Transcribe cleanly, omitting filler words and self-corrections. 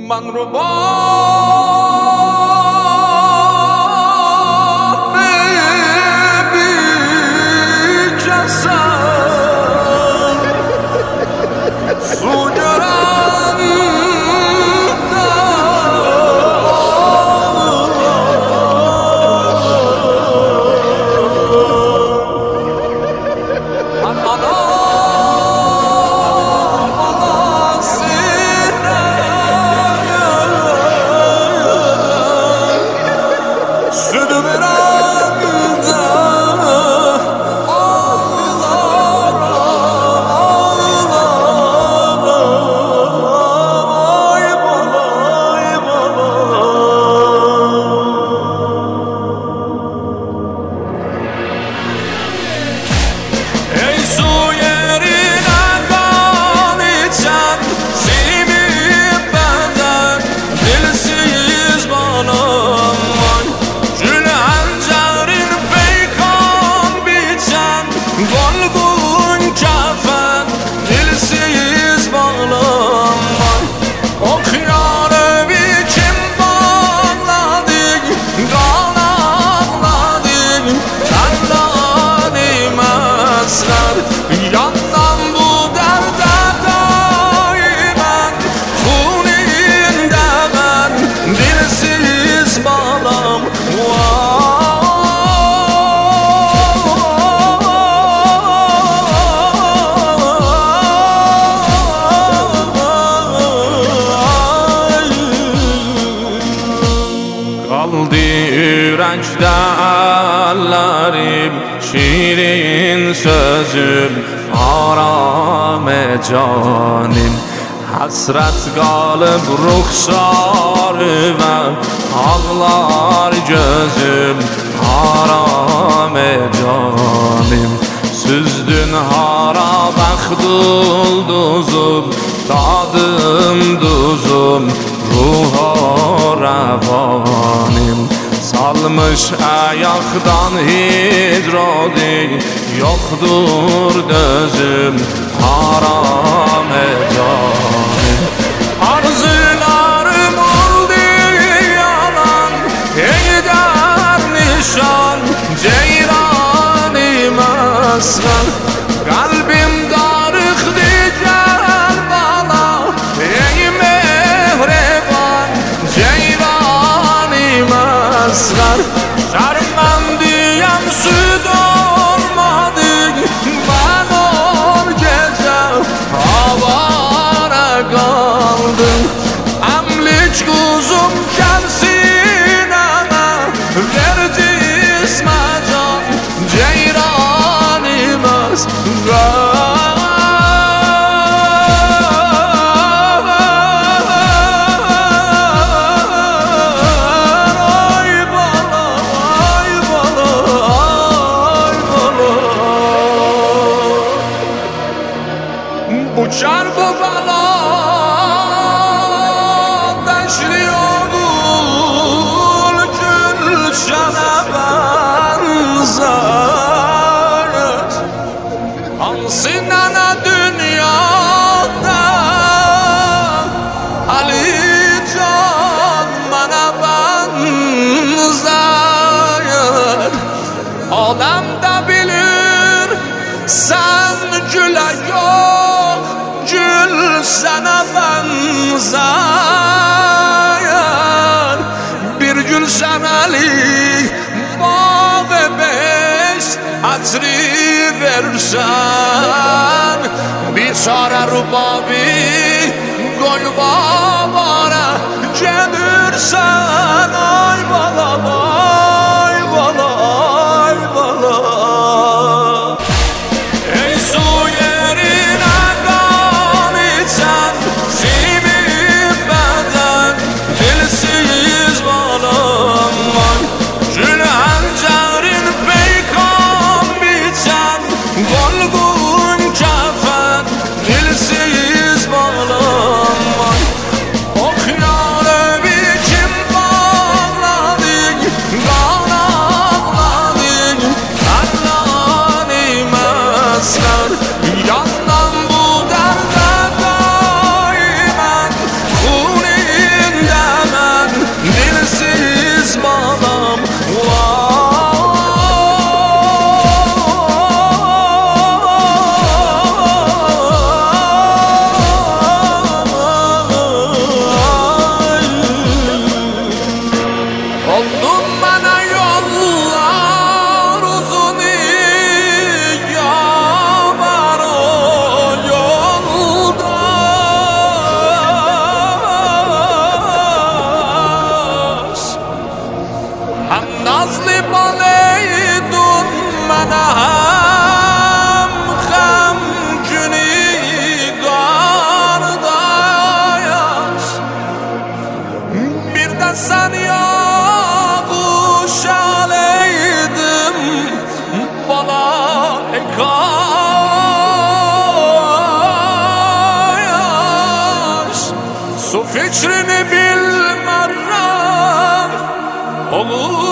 من رو با Yürekdə əllərim, şirin sözüm, aramə canim. Həsrət qalıb ruxsarıma, ağlar gözüm, aramə canim. Süzdün hara bəxt ulduzum, dadım duzum, ruha rəvanim. Salmış ayaqdan hicrodi, yoxdur dözüm, haram canim. Arzularım oldu yalan, eğder nişan, ceyrani meskan. Kalbim darıxdı Kerbala, ey mehriban, ceyrani meskan. Şərmendiyem süd olmadı, ben ol gece avara kaldım. Emlik kuzum gelsin ana, ver cisme can, ceyrani meskan. Uçar bu bala deşli oğul, gülşene benzer. Hansı nene dünyada Ali Can bana benzer. Adam da bilir sen güle yok, gül sana benzer. Bir gün senelik bağ-ı beş hatri versen, bir çare rubabi gol babara gelirsen. Ay bala, ay bala, ay bala. Golgun kafan, dilsiz bağlı. fikrini bilmem olur